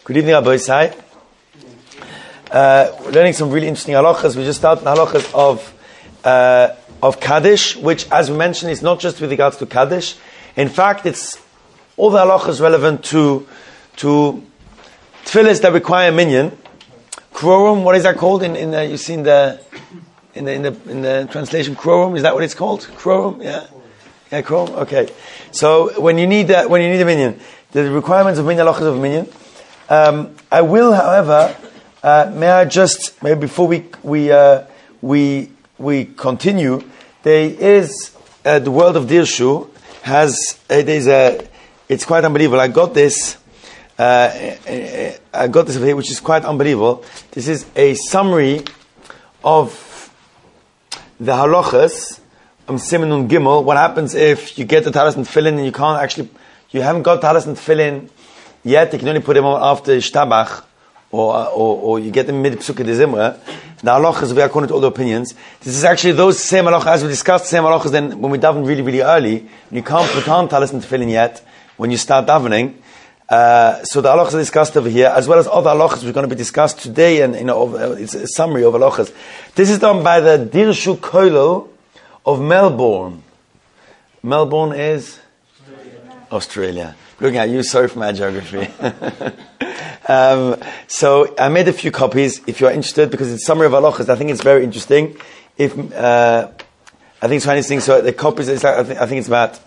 Good evening, Rabbi Isai. We're learning some really interesting halachas. We just started the halachas of Kaddish, which, as we mentioned, is not just with regards to Kaddish. In fact, it's all the halachas relevant to tefillahs that require a minyan. Quorum, what is that called? You see in the translation, quorum. Is that what it's called? Quorum, yeah, quorum. Okay. So when you need a minyan, the requirements of minyan, halachas of minyan. I will, however, may I just maybe before we continue, there is the world of Dirshu has it's quite unbelievable. I got this over here, which is quite unbelievable. This is a summary of the halachas Siman Nun Gimel. What happens if you get the talis and tefillin and you haven't got talis and tefillin yet? You can only put them on after Shtabach, or you get them mid Psukkah de Zimra. The halachas, we are according to all the opinions. This is actually those same halachas, as we discussed, same halachas then when we daven really, really early. You can't put on talis and tefillin yet when you start davening. So the halachas are discussed over here, as well as other halachas which are going to be discussed today, and it's a summary of halachas. This is done by the Dirshu Kollel of Melbourne. Melbourne is Australia. Looking at you, sorry for my geography. So I made a few copies if you're interested, because it's summary of halachas. I think it's very interesting. I think it's quite interesting. So the copies, I think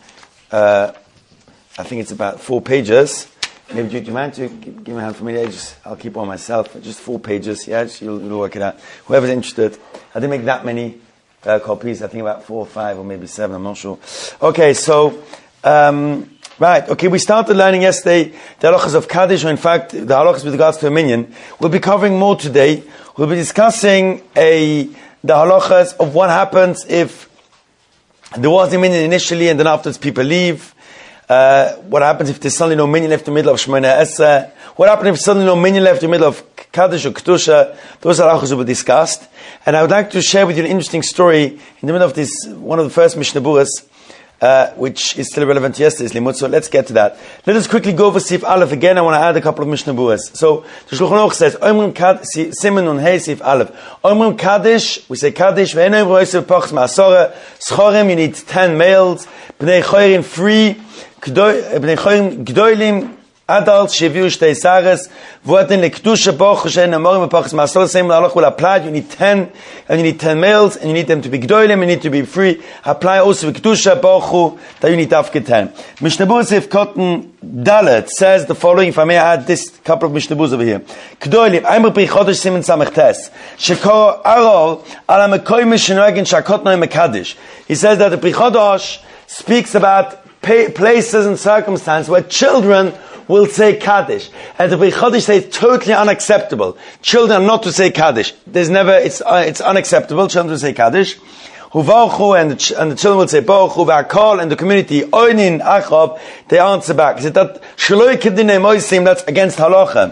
it's about 4 pages. Maybe do you mind to give me a hand for me? I'll keep on myself. Just 4 pages. Yeah, you'll work it out. Whoever's interested. I didn't make that many copies. I think about 4 or 5 or maybe 7. I'm not sure. Okay, so. Right, okay, we started learning yesterday the halachas of Kaddish, or in fact, the halachas with regards to a minyan. We'll be covering more today. We'll be discussing the halachas of what happens if there was a minyan initially and then afterwards people leave. What happens if there's suddenly no minyan left in the middle of Shemona Esrei? What happens if suddenly no minyan left in the middle of Kaddish or Kedusha? Those halachas will be discussed. And I would like to share with you an interesting story in the middle of this, one of the first Mishnah Buras, which is still relevant to yesterday's limud. So let's get to that. Let us quickly go over Sif Aleph again. I want to add a couple of Mishnah Buras. So the Shulchan Aruch says, Siman Nun Hey Sif Aleph. Omrim Kaddish, we say Kaddish. Ve'enoi v'roisev pachs ma'asora. Schorim, you need 10 males. Bnei Choyrim, 3. Bnei Choyrim, Gdoilim, adults, Sheviu Shtei Sares. V'otin leKedusha boch, Shein Amorim v'pachs ma'asora. Same halach will apply. You need 10, and you need 10 males, and you need them to be Gdoilim, you need to be free. Apply also with Kedusha bochu, that you need Tafke 10. Mishnah Berurah Sif Cotton Dalet says the following, if I may add this couple of Mishnah Berurahs over here. Gdoilim, Eimer Pri Chodesh Siman Samech Tes. Shekor Arol, Ala Mekoy Mishenoegin Shakot Noy Mekadish. He says that the Pri Chodesh speaks about places and circumstances where children will say Kaddish. And the Pri Chodesh says it's totally unacceptable. Children are not to say Kaddish. It's unacceptable. Children will say Kaddish. Huvarchu, and the children will say Baruchu, V'akol, and the community, Oinin, Achob, they answer back. He said that, Shaloi Kedinei Moisim, that's against halacha.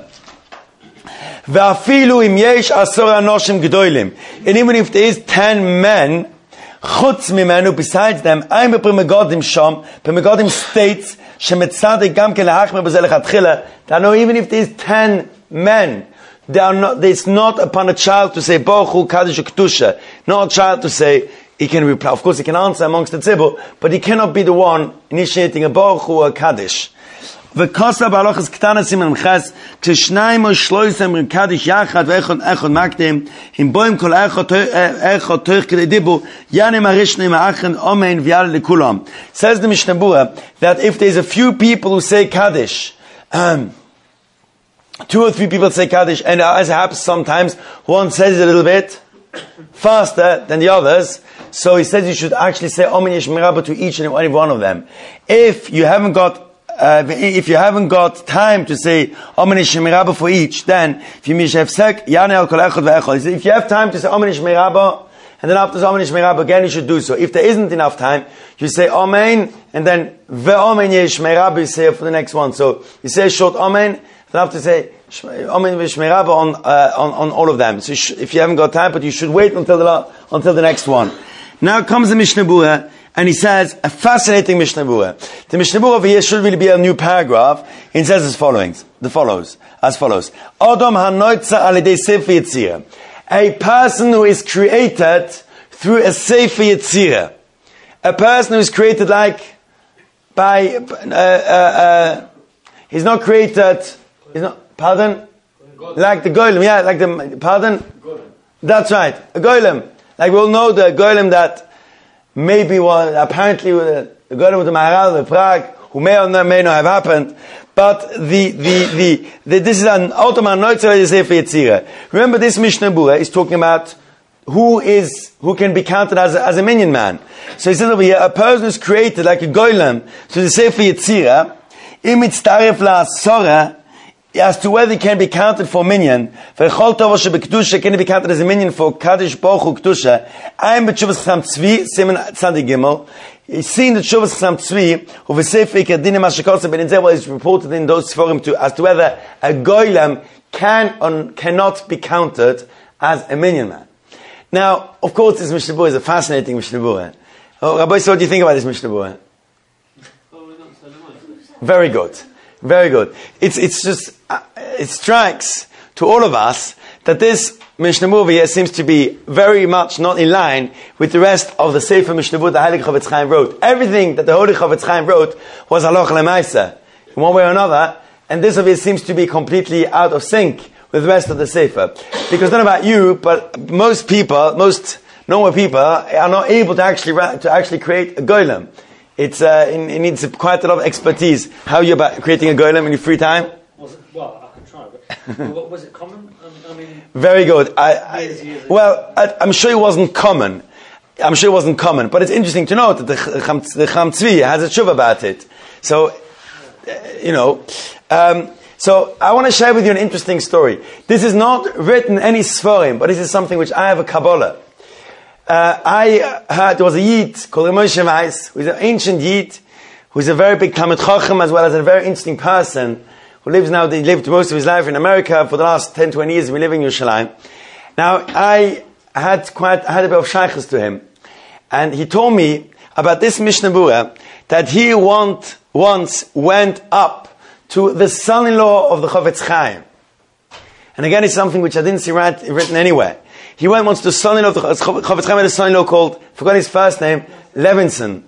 V'afilu im yesh asor anoshim gedolim. And even if there is 10 men, Chutz mimenu, besides them, I'm a Megadim Sham, Megadim states, Shemetzadek gam ke lehachmer b'zeh lechatchila, that no, even if there is 10 men, it's not upon a child to say Baruch Hu Kaddish Kedusha. Not a child to say he can reply. Of course, he can answer amongst the tzibur, but he cannot be the one initiating a Baruch Hu or Kaddish. V'kosa b'halachas ktana siman ches kshnayim o shloisem Kaddish yachad ve'echad makdim him boim kol echad toich kedei dibu yanim arishnim ha'achen omein v'yal lekulam. Says the Mishnah Berurah that if there's a few people who say Kaddish, 2 or 3 people say Kaddish, and as it happens sometimes, one says it a little bit faster than the others, so he says you should actually say Omen Yishmei Rabba to each and every one of them. If you haven't got time to say Omen Yishmei Rabba for each, then if you have time to say Omen Yishmei Rabba, and then after Omen Yishmei Rabba again, you should do so. If there isn't enough time, you say Omen, and then Ve'omen Yishmei Rabba, you say for the next one. So you say short Omen, then have to say Omen Yishmei Rabba on all of them. So if you haven't got time, but you should wait until the next one. Now comes the Mishnah Berurah, and he says a fascinating Mishnah Berurah. The Mishnah Berurah over here should really be a new paragraph. It says as follows. Adam hanoitza alidei sefer yitzira. A person who is created through a sefer yitzira. A person who is created like by he's not created. He's not. Pardon? Like the golem. Yeah, like the pardon. That's right, a golem. Like we all know the golem that maybe apparently the golem with the Maharal of Prague, who may or may not have happened, but this is an Ottoman Neutzer Sefer Yetzirah. Remember, this Mishnah Berurah is talking about who can be counted as a minion man. So he says over here, a person who's created like a golem, so the Sefer Yetzirah, im mitztaref la'asora, as to whether he can be counted for minion, can he be counted as a minion for Kaddish Baruch Hu Kedusha. I'm b'tshuvas Chacham Tzvi, Siman Tzadik Gimel. He's seen the tshuvas Chacham Tzvi, who v'sefer Ikadinim Hashakotza Ben Inzel, is reported in those Sforim as to whether a golem can or cannot be counted as a minion man. Now, of course, this Mishnah Berurah is a fascinating Mishnah Berurah. Oh, Rabbi, so what do you think about this Mishnah Berurah? Very good. Very good. It's just, it strikes to all of us that this Mishnah Berurah here seems to be very much not in line with the rest of the Sefer Mishnah Berurah the Heilige Chofetz Chaim wrote. Everything that the Holy Chofetz Chaim wrote was halacha l'maaseh, in one way or another, and this of it seems to be completely out of sync with the rest of the Sefer. Because I don't know about you, but most normal people are not able to actually create a golem. It needs quite a lot of expertise. How are you about creating a golem in your free time? Well, I can try, but was it common? I mean, very good. I'm sure it wasn't common. But it's interesting to note that the Chacham Tzvi has a tshuva about it. So, so I want to share with you an interesting story. This is not written in any Sforim, but this is something which I have a Kabbalah. I heard there was a Yid called Moshe Weiss, who is an ancient Yid, who is a very big Talmid Chacham as well as a very interesting person, who lived most of his life in America. For the last 10, 20 years, we live in Yerushalayim. Now, I had a bit of shaykhs to him, and he told me about this Mishnah Berurah, that he once went up to the son-in-law of the Chofetz Chaim. And again, it's something which I didn't see written anywhere. He went once to the son-in-law of the Chofetz Chaim, had a son-in-law called, forgot his first name, Levinson.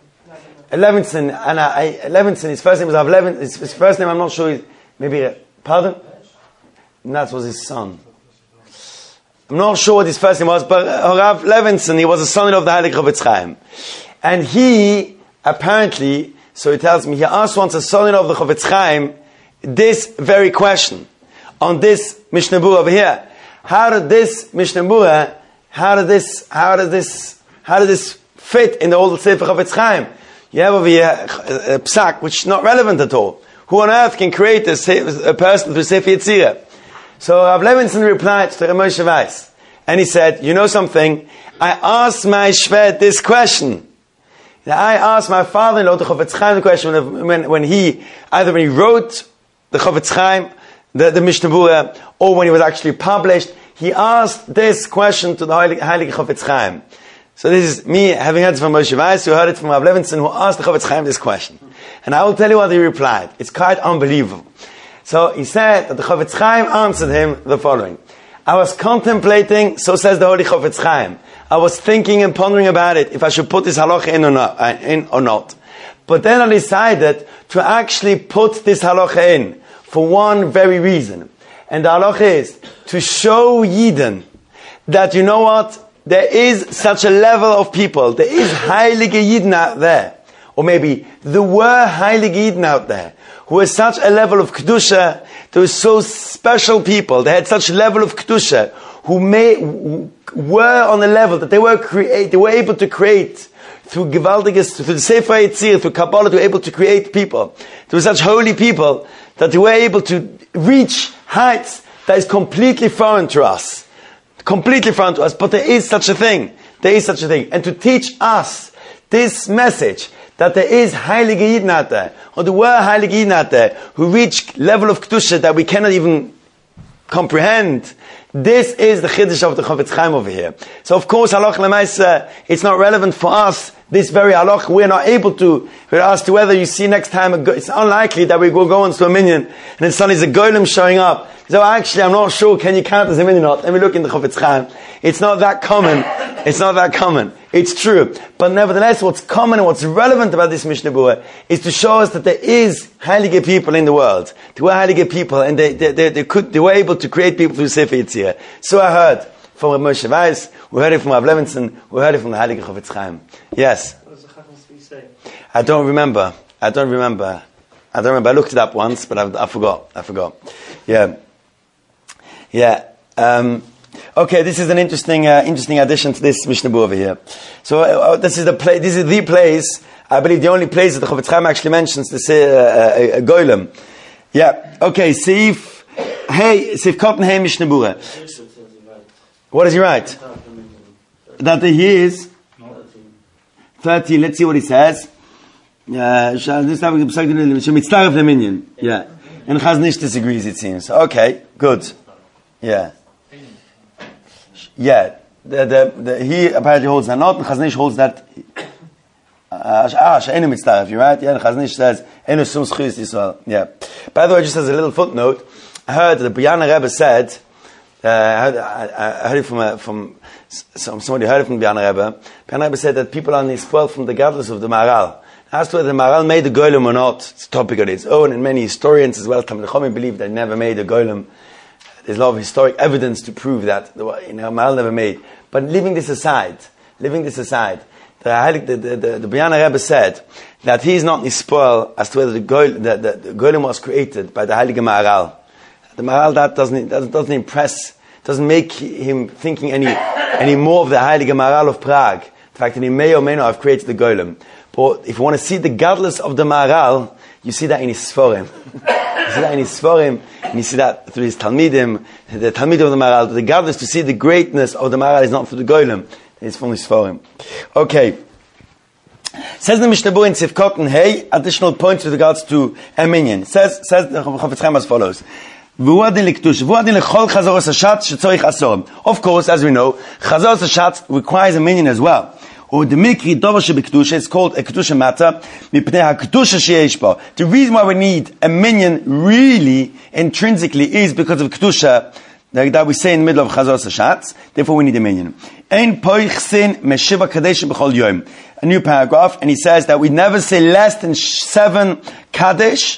Levinson, his first name was Levinson. His first name, I'm not sure, pardon? That was his son. I'm not sure what his first name was, but Rav Levinson, he was a son-in-law of the Heilige Chofetz Chaim. And he, apparently, so he tells me, he asked once a son-in-law of the Chofetz Chaim this very question on this Mishnah Berurah over here. How did this Mishnah Berurah, how did this fit in the old Sefer Chofetz Chaim? You have over here a psak which is not relevant at all. Who on earth can create a person through Sefer Yetzirah? So Rav Levinson replied to Rav Moshe Weiss, and he said, you know something? I asked my Shvet this question. I asked my father-in-law, the Chofetz Chaim, the question when he wrote the Chofetz Chaim, the Mishnah Berurah, or when it was actually published, he asked this question to the Heilige Chofetz Chaim. So this is me having heard it from Moshe Weiss, who heard it from Rav Levinson, who asked the Chofetz Chaim this question. And I will tell you what he replied. It's quite unbelievable. So he said that the Chofetz Chaim answered him the following. I was contemplating, so says the Holy Chofetz Chaim, I was thinking and pondering about it, if I should put this halacha in or not. But then I decided to actually put this halacha in for one very reason. And the halacha is to show Yidden that, you know what, there is such a level of people, there is Heilige Yidden out there, or maybe there were Heilige Yidden out there, who were such a level of Kedusha, they were so special people, they had such a level of Kedusha, who were on a level that they were able to create through Gewaldiges, through the Sefer Yetzirah, through Kabbalah, they were able to create people. They were such holy people that they were able to reach heights that is completely foreign to us. Completely foreign to us, but there is such a thing. There is such a thing. And to teach us this message, that there is Heilige Yidden out there, or there were Heilige Yidden out there, who reach level of Kedusha that we cannot even comprehend. This is the Chiddush of the Chofetz Chaim over here. So of course, halach l'maaseh, it's not relevant for us, this very halach, we're not able to. We're asked to whether you see next time, it's unlikely that we will go into a minyan, and then suddenly there's a golem showing up. So actually, I'm not sure, can you count as a minyan or not? Let me look in the Chofetz Chaim. It's not that common. It's not that common. It's true. But nevertheless, what's common and what's relevant about this Mishnah Berurah is to show us that there is heilige people in the world. There were heilige people, and they were able to create people through Sefer Yetzirah. So I heard from Rav Moshe Weiss, we heard it from Rav Levinson, we heard it from the Heilige Chofetz Chaim. Yes? What does the Chacham Tzvi say? I don't remember. I looked it up once, but I forgot. Yeah. Okay, this is an interesting addition to this Mishnah Berurah over here. So this is the place, I believe the only place that the Chofetz Chaim actually mentions to say a golem. Yeah. Okay, Seif Kotten Hey Mishnah Berurah. What does he write? That he is 13. Let's see what he says. Yeah. And Chazon Ish disagrees, it seems. Okay, good. Yeah. He apparently holds that not, and Chazon Ish holds that. She'enu mitztaref, you're right? Yeah, and Chazon Ish says, Enu sum zchus Yisrael. Yeah. By the way, just as a little footnote, I heard that the B'yana Rebbe said, I heard it from somebody heard it from B'yana Rebbe. B'yana Rebbe said that people are spoiled from the gadlus of the Maharal. As to whether the Maharal made the golem or not, it's a topic on its own, and many historians as well, Talmid Chacham, believe that he never made a golem. There's a lot of historic evidence to prove that Maharal never made. But leaving this aside, the B'yana Rebbe said that he is not nispoil as to whether the golem was created by the Heilige Maharal. The Maharal, that doesn't impress, doesn't make him thinking any more of the Heilige Maharal of Prague. The fact that he may or may not have created the golem. But if you want to see the gadlus of the Maharal, you see that in his Sforim. And you see that through his Talmidim, the Talmidim of the Maharal. The gadlus, to see the greatness of the Maharal is not through the golem, it's from his Sforim. Okay. Says the Mishnah Berurah in Seif Kotten Hey, additional points with regards to a minyan. Says the Chofetz Chaim as follows. Of course, as we know, Chazaros Hashatz requires a minyan as well. Or the mikri dover shebekdusha, it's called a kedusha matter. The reason why we need a minyan really intrinsically is because of kedusha that we say in the middle of Chazaros Hashatz. Therefore, we need a minyan. A new paragraph, and he says that we never say less than 7 kaddish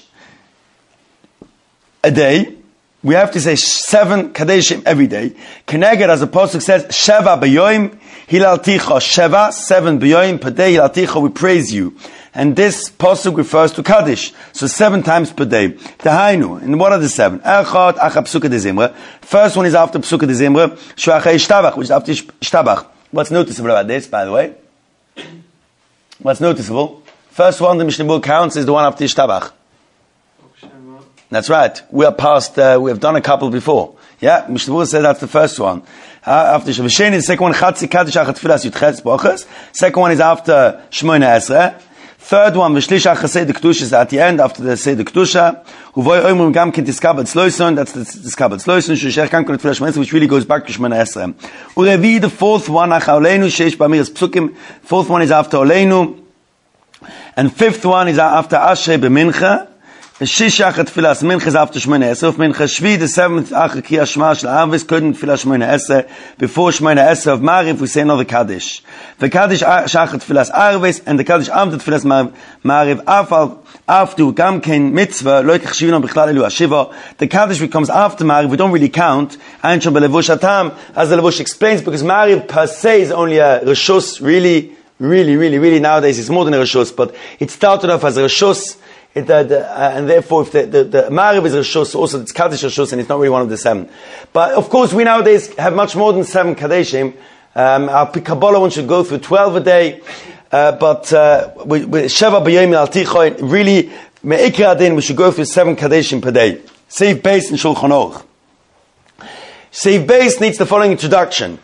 a day. We have to say 7 kadeshim every day. Keneged, as the pasuk says, Sheva b'yoim hilalticha. Sheva, 7 b'yoim per day hilalticha. We praise you, and this pasuk refers to kaddish. So 7 times per day. Tahainu. And what are the 7? Echad acha psuka de zimra. First one is after psuka de zimra. Shuacha ishtabach, which is after ishtabach. What's noticeable about this, by the way? What's noticeable? First one the Mishnah Berurah counts is the one after ishtabach. That's right. We are past, we have done a couple before. Yeah, Mishnah Berurah said that's the first one. After Shavasheni, the second one, Chatzi Kaddish Achat Tfilas Yutchetz Bochas. Second one is after Shmoyne Esrei. Third one, V'shlish Achat Seder Kedusha, is at the end, after the Seder Kedusha. Uvoi Oimrim Gam Kin Tiskabel Tzloison, that's the Tiskabel Tzloison, Shishech Gam Kin Tfilas Shmoyne Esrei, which really goes back to Shmoyne Esrei. Urevi, the fourth one, Acha Oleinu, Sheish Bamiras Psukim. Fourth one is after Oleinu. And fifth one is after Ashrei B'mincha. The Shishach Tfilas Mincha is after Shmoyne Esrei. Of Mincha Shvi, the seventh Achar Kriyas Shema Shel Arvis, couldn't Tfilas Shmoyne Esrei. Before Shmoyne Esrei of Mariv, we say another Kaddish. The Kaddish Shachar Tfilas Arvis, and the Kaddish Amtet Tfilas Mariv, after Gam Ken Mitzvah, Loikach Shivino Bichlal Elu Hashiva. The Kaddish becomes after Mariv, we don't really count. Einshon Belevush Atam, as the Levush explains, because Mariv per se is only a Rishus, really, nowadays it's more than a Rishus, but it started off as a Rishus. And therefore, if the Mariv is Rishus, also it's Kaddish Rishus, and it's not really one of the 7. But of course, we nowadays have much more than 7 Kaddishim. Our Kabbalah one should go through 12 a day. But with Sheva B'yom Al-Ticha, really, Me'ikra Adin, we should go through 7 Kaddishim per day. Seif Beis in Shulchan Aruch. Seif Beis needs the following introduction.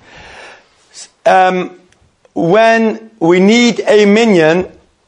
When we need a minyan,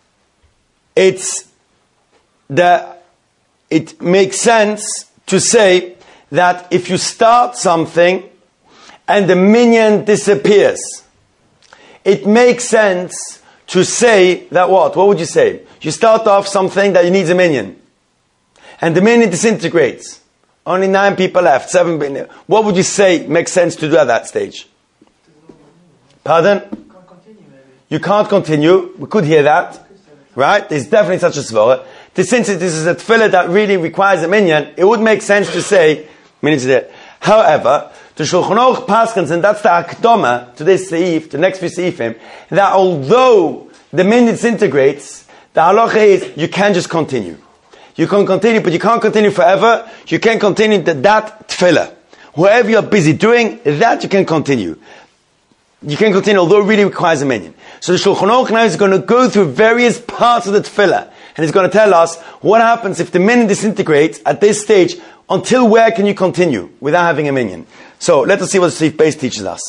it makes sense to say that if you start something and the minyan disappears, it makes sense to say that what? What would you say? You start off something that needs a minyan. And the minyan disintegrates. Only 9 people left, 7 billion. What would you say makes sense to do at that stage? Pardon? You can't continue. We could hear that. Right? There's definitely such a svara. Since this is a tefillah that really requires a minyan, it would make sense to say, minyan there. However, the Shulchan Aruch paskins, and that's the akdama to this seif, the next few seifim, that although the minyan disintegrates, the halacha is you can just continue. You can continue, but you can't continue forever. You can continue that tefillah. Whatever you're busy doing, that you can continue. You can continue, although it really requires a minyan. So the Shulchan Aruch now is going to go through various parts of the tefillah, and he's going to tell us what happens if the minyan disintegrates at this stage. Until where can you continue without having a minyan? So let us see what the Seif Beis teaches us.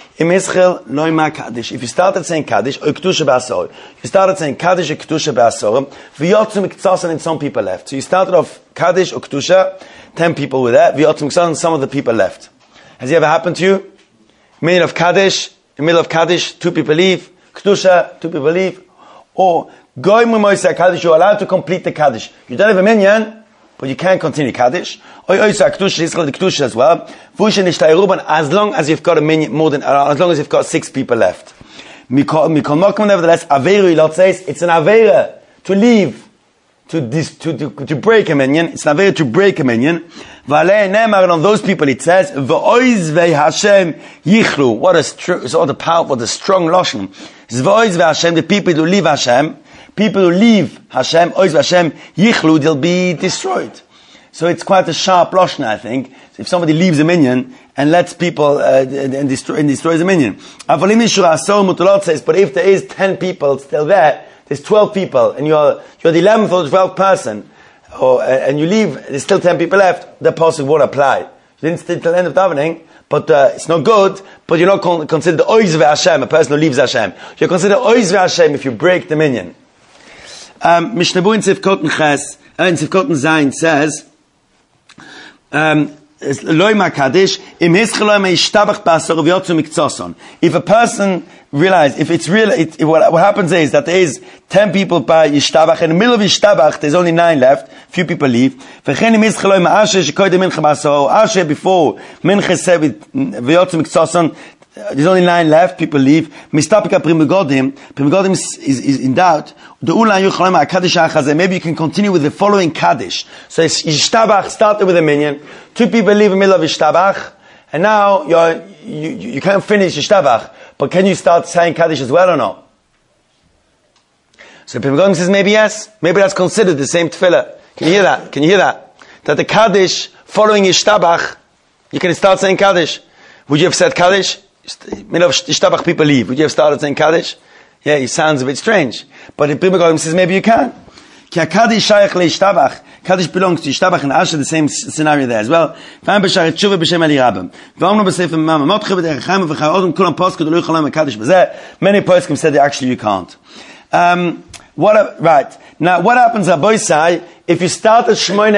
If you started saying Kaddish, or Kedusha B'Asor, you started saying Kaddish or Kedusha B'Asor, V'yotzum K'tzasan, and some people left. So you started off Kaddish or Kedusha, 10 people were there, V'yotzum K'tzasan, some of the people left. Has it ever happened to you? In the middle of Kaddish, 2 people leave, Kedusha, 2 people leave, or Goy Mumoisa Kaddish, you're allowed to complete the Kaddish. You don't have a minyan, but you can continue Kaddish. Or Oisa Kedusha, it's called the Kedusha as well. As long as you've got a minyan, as long as you've got 6 people left. Nevertheless, Averu Ilot says, it's an Avera to leave, to break a minyan. It's an Avera to break a minyan. And on those people it says, V'oizvei Hashem yichlu. What a strong lashon. V'oizvei Hashem, the people who leave Hashem, Oizvei Hashem yichlu, they'll be destroyed. So it's quite a sharp lashon, I think. So if somebody leaves a minyan and lets people and destroys a minyan. Says, but if there is 10 people still there, there's 12 people, and you're the 11th or 12th person, and you leave, there's still 10 people left, the pasuk won't apply. You didn't stay till the end of davening, but it's not good, but you're not considered Oizvei Hashem, a person who leaves Hashem. You're considered Oizvei Hashem if you break the minyan. Mishnah Berurah in Sivkoten Ches, in Sivkoten Zayin says, if a person realizes, what happens is that there is 10 people by Yishtabach, in the middle of Yishtabach there's only 9 left, few people leave. Before Mincha said there's only 9 left, people leave. Mistapika Primogodim is in doubt. Maybe you can continue with the following Kaddish. So Yishtabach started with a minyan, 2 people leave in the middle of Yishtabach, and now you can't finish Yishtabach, but can you start saying Kaddish as well or not? So Primogodim says maybe yes, maybe that's considered the same tefillah. Can you hear that? That the Kaddish following Yishtabach, you can start saying Kaddish. Would you have said Kaddish? Yishtabach people leave. Would you have started saying Kaddish? Yeah, it sounds a bit strange. But the Prima Godim says maybe you can. Kaddish belongs to Yishtabach and Asher, the same scenario there as well. Many poskim said that actually you can't. Right. Now, what happens at Boisai, if you start at Shmoyne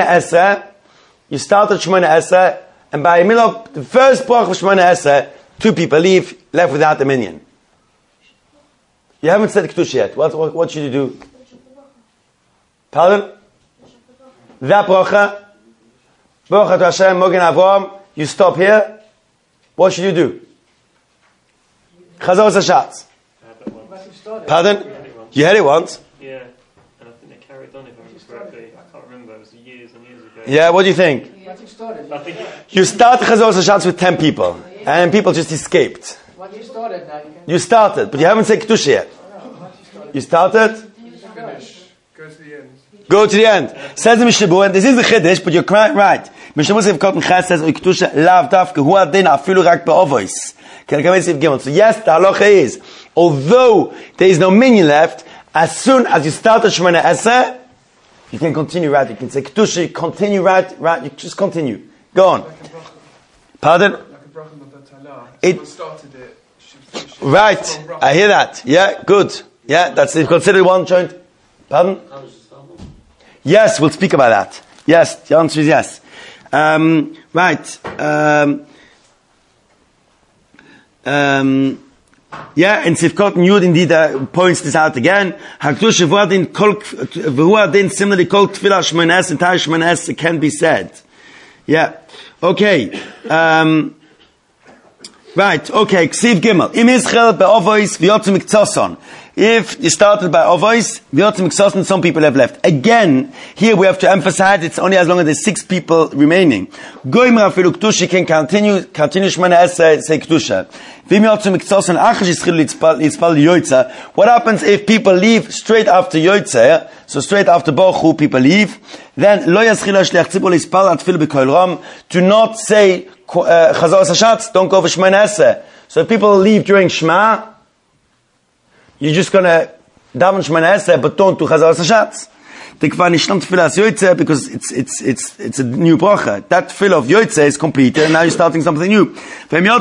Eseh, and by the middle of the first block of Shmoyne Eseh, 2 people leave, left without the minyan. You haven't said Kedusha yet. What should you do? Pardon? That bracha, Baruch Hashem, Mogen Avraham, you stop here. What should you do? Chazor Zashatz. Pardon? You had it once? Yeah, and I think they carried on, if I remember correctly. I can't remember, it was years and years ago. Yeah, what do you think? You start Chazor Zashatz with 10 people, and people just escaped. You started, but you haven't said Kedusha yet. You started? Go to the end. Says the Mishnah Berurah, and this is the Chiddush, but you're quite right. Mishnah Berurah Sivkoten Ches says, Kedusha lav dafka hu adin afilu rak be'ovois. So yes, the halacha is, although there is no minyan left, as soon as you start the Shemona Eseh, you can continue right. You can say Kedusha, you continue right. You just continue. Go on. Pardon? Right. I hear that. Yeah, good. Yeah, that's considered one joint. Pardon? Yes, we'll speak about that. Yes, the answer is yes. Right. Yeah, and Sivkot and Yud indeed points this out again. Hakdusha v'huadin similarly called Tfilah Shmones and Tarish Shmones can be said. Yeah. Okay. Right. Okay. Ksiv Gimel. Im Israel be'ovois v'yotzim mikzoson. If you started by ovois, v'yotzim mikzoson, some people have left. Again, here we have to emphasize it's only as long as there's 6 people remaining. Goyim rafilu k'tusha can continue Shmones say k'tusha. V'im yotzim mikzoson achash yischilu litzpal yoytza. What happens if people leave straight after yoytza? So straight after bochu, people leave. Then lo yaschilu shliach tzibur litzpal atfil b'kol ram. Do not say Chazor Hashatz, don't go for Shmones. So if people leave during Shema, you're just going to daven Shmones, but don't do Chazor Hashatz. The Kvar Nishlam Tfilas Yoytze, because it's a new bracha. That tefillah of Yoytze is completed, and now you're starting something new. Again, here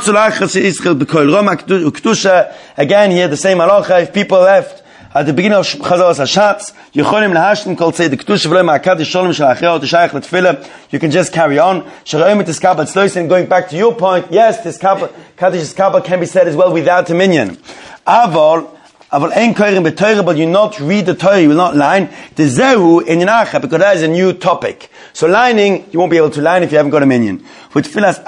the same halacha. If people left at the beginning of Chazor Hashatz, Yecholim lahashtin kol tzei the kedusha v'lo ma'akad shalom shel achirot shayach l'tefillah. You can just carry on. Shaloim et iskabel tzloisin. Going back to your point, yes, this kaddish iskabel can be said as well without a minyan. Aval ein koirim b'Torah, but you not read the Torah, you will not line. The zehu in yinacha, because that is a new topic. So lining, you won't be able to line if you haven't got a minyan. With regards to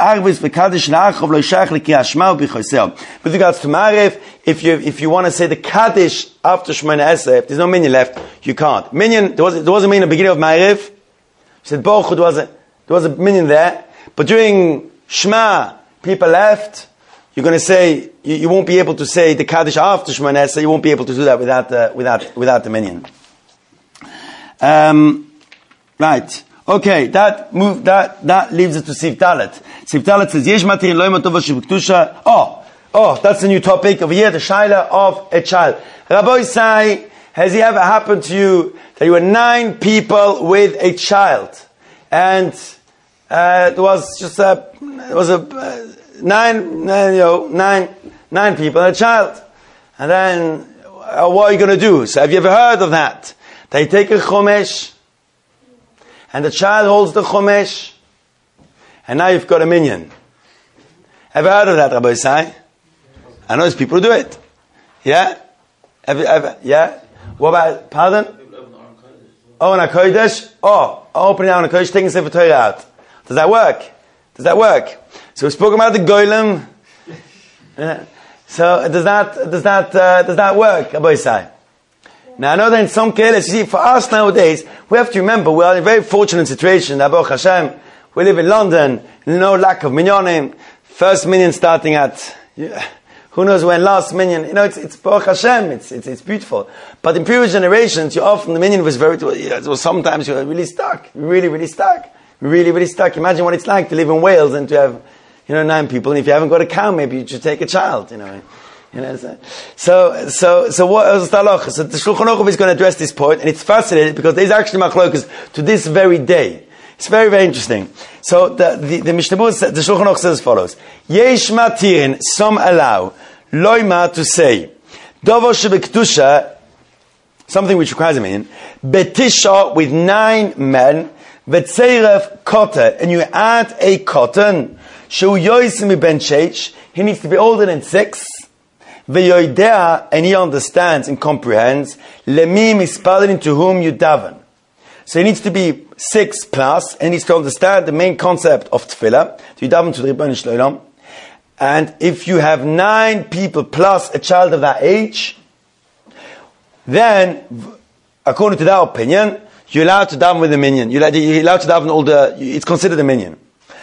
Mariv, if you want to say the Kaddish after Shemona Esrei, if there's no minyan left, you can't. Minyan, there was a minyan at the beginning of Mariv. You said Baruch, there was a minyan there, but during Shema, people left. You're going to say you won't be able to say the Kaddish after Shemona Esrei. You won't be able to do that without the minyan. Right. Okay, that leaves it to Siv Dalet. Siv Dalet says, Yesh matirin lo imatova shebektusha. Oh, that's a new topic over here, the shaila of a child. Rabbi Isai, has it ever happened to you that you were 9 people with a child? And, there was nine people and a child. And then, what are you going to do? So have you ever heard of that? They take a chumash, and the child holds the chumash, and now you've got a minyan. Have you heard of that, Rabbi Isai? I know there's people who do it. Yeah? Yeah? What about, pardon? Oh, an HaKodesh? Opening out an HaKodesh, taking Sefer Torah out. Does that work? So we spoke about the Goylem. So does that work, Rabbi Isai? Now I know that in some cases, you see, for us nowadays, we have to remember we are in a very fortunate situation. Baruch Hashem, we live in London, no lack of minyanim. First minyan starting at, who knows when, last minyan. It's Baruch Hashem, it's beautiful. But in previous generations, the minyan was sometimes you were really stuck, really stuck. Imagine what it's like to live in Wales and to have, 9 people, and if you haven't got a cow, maybe you should take a child, So what else? So the Shulchan Aruch is going to address this point, and it's fascinating because there's actually machlokas to this very day. It's very, very interesting. So the Mishnah Berurah, the Shulchan Aruch says as follows: Yesh matirin, some allow loima to say davar shebektusha, something which requires a minyan, betisha with 9 men, v'tzeiref koten, and you add a cotton. Shu yoisim ben sheish, he needs to be older than 6. V'yoidea, and he understands and comprehends, lemim mispalin, to whom you daven. So he needs to be 6 plus, and he needs to understand the main concept of tefillah. You daven to the Rebbeinu Shalom. And if you have 9 people plus a child of that age, then, according to that opinion, you're allowed to daven with a minyan. You're allowed to daven it's considered a minyan.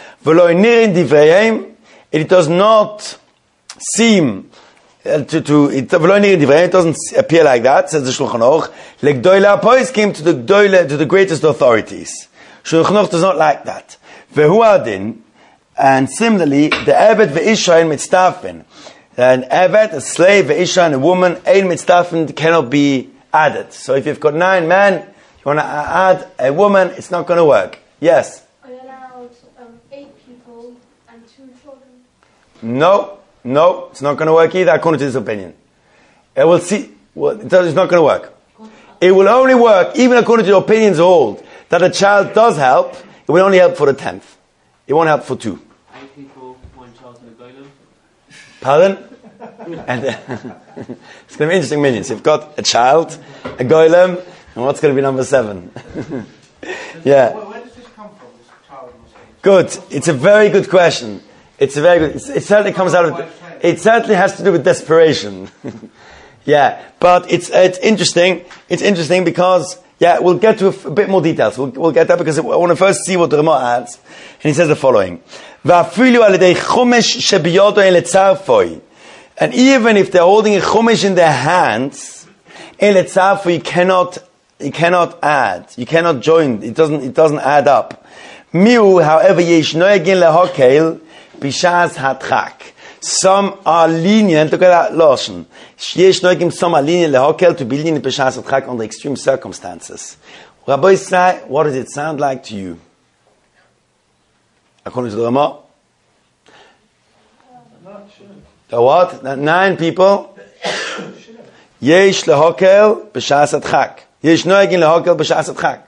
It does not seem it doesn't appear like that, says the Shulchan Aruch. Legdoila Apois came to the greatest authorities. Shulchan Aruch does not like that. Vehuadin, and similarly, the Eved ve'isha in mitztafin. An Eved, a slave, ve'isha, and a woman, ein mitztafin cannot be added. So if you've got 9 men, you want to add a woman, it's not going to work. Yes? Are you allowed 8 people and 2 children? No, it's not going to work either, according to this opinion. It's not going to work. It will only work, even according to the opinions hold, that a child does help, it will only help for the 10th. It won't help for 2. 8 people, 1 child in the Goylem. Pardon? And it's going to be interesting minions. You've got a child, a golem, and what's going to be number 7? Yeah. Where does this come from, this child? Good. It's a very good question. It's a very good. It certainly comes out of. It certainly has to do with desperation. Yeah, but it's interesting. It's interesting because we'll get to a bit more details. We'll get that because I want to first see what the Ramah adds, and he says the following: and even if they're holding a chumash in their hands, you cannot add. You cannot join. It doesn't add up. Miu, however, yesh noegin lehokel bishas hatchak. Some are lenient. Look at that lashon. Yesh noegim. Some are lenient lehokel to be lenient bishas hatchak under extreme circumstances. Rabbi say, what does it sound like to you? According to the Ramah, the what? 9 people. Yesh lehokel b'shas hatchak. Yesh noegin lehokel b'shas hatchak.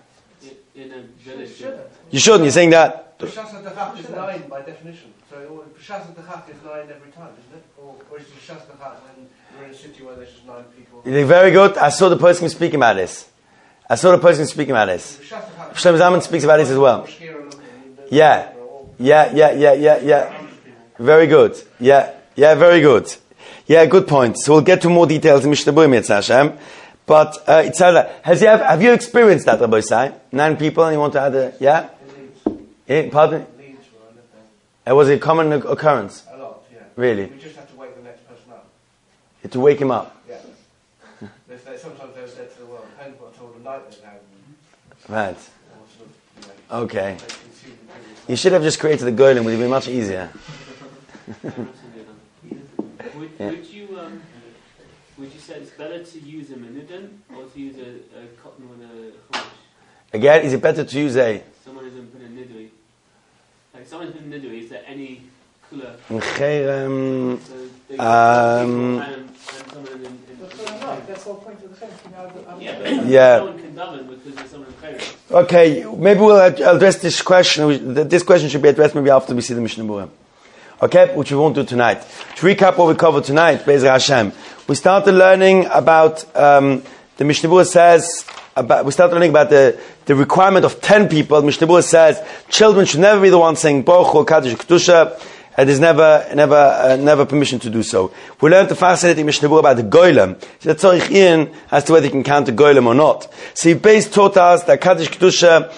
You shouldn't. You're saying that. B'shas hatchak is 9 by definition. So b'shas hatchak is 9 every time, isn't it? Or is it b'shas hatchak when you're in a city where there's just 9 people? Very good. I saw the person speaking about this. Shlomo Zalman speaks about this as well. Yeah. Very good. Yeah, very good. Yeah, good point. So we'll get to more details in Mishnah Berurah, Yetzer Hashem. But it's have you experienced that, Rabbi Sai? 9 people and you want to add a pardon? Was it a common occurrence? A lot, yeah. Really? We just have to wake the next person up. You have to wake him up. Yeah. Sometimes they've said to the world, depends what sort of night they've had. Right. Okay. You should have just created the golem. It would have been much easier. Would you say it's better to use a minudin or to use a cotton with a chumash? Again, is it better to use someone who's been a nidui? Like someone who's been a nidui, is there any kula? That's the whole point of the thing. Someone can daven because there's someone in chayrim. Okay, maybe we'll address this question. This question should be addressed maybe after we see the Mishnah Berurah. Okay, which we won't do tonight. To recap what we covered tonight, Be'ezras Hashem, we started learning about the Mishnah Berurah says we started learning about the requirement of 10 people. Mishnah Berurah says children should never be the ones saying Baruch Hu Kaddish Kedusha. There's never permission to do so. We learned the fascinating Mishnah Berurah about the Golem. So that's tzorich in as to whether you can count the Golem or not. So he based taught us that Kaddish Kedusha,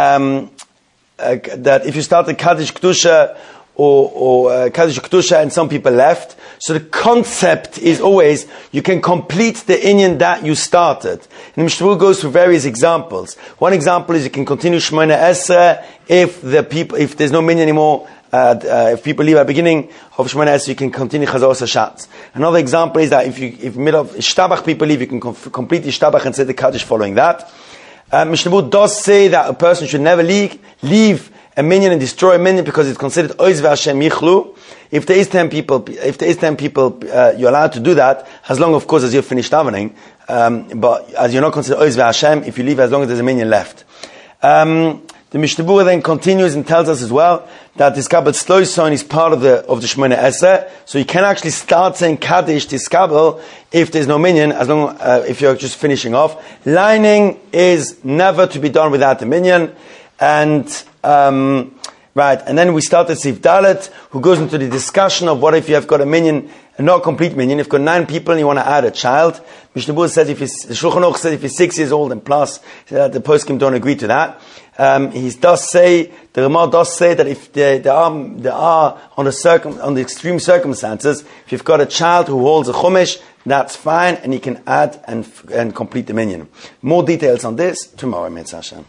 that if you start the Kaddish Kedusha or Kaddish Kedusha and some people left, so the concept is always you can complete the inyan that you started. And Mishnah Berurah goes through various examples. One example is you can continue Shemona Esrei if there's no minyan anymore. If people leave at the beginning of Shemona Esrei, you can continue Chazaros HaShatz. Another example is that if middle of Ishtabach people leave, you can complete Ishtabach and say the Kaddish following that. Mishnah Berurah does say that a person should never leave a minyan and destroy a minyan because it's considered Oiz ve'Hashem Yichlu. If there is 10 people, you're allowed to do that as long, of course, as you've finished davening. But as you're not considered Oiz ve'Hashem, if you leave as long as there's a minyan left. The Mishnah Berurah then continues and tells us as well that this Kabbalah Sloison is part of the Shemona Esrei, so you can actually start saying Kaddish this Kabbalah if there's no minyan, as long if you're just finishing off. Lining is never to be done without the minyan, and right. And then we started Sif Dalet, who goes into the discussion of what if you have got a minyan, a not complete minyan. If you've got 9 people and you want to add a child, Mishnah Berurah says the Shulchan Aruch says if he's 6 years old and plus, the poskim don't agree to that. The Ramah does say that if there are on the extreme circumstances, if you've got a child who holds a chumash, that's fine, and he can add and complete the minyan. More details on this tomorrow, Yetzer Hashem.